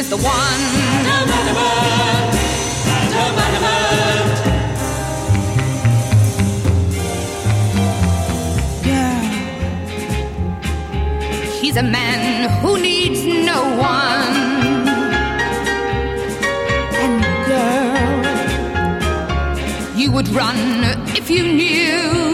met the one. Girl, he's a man who needs no one. And girl, you would run if you knew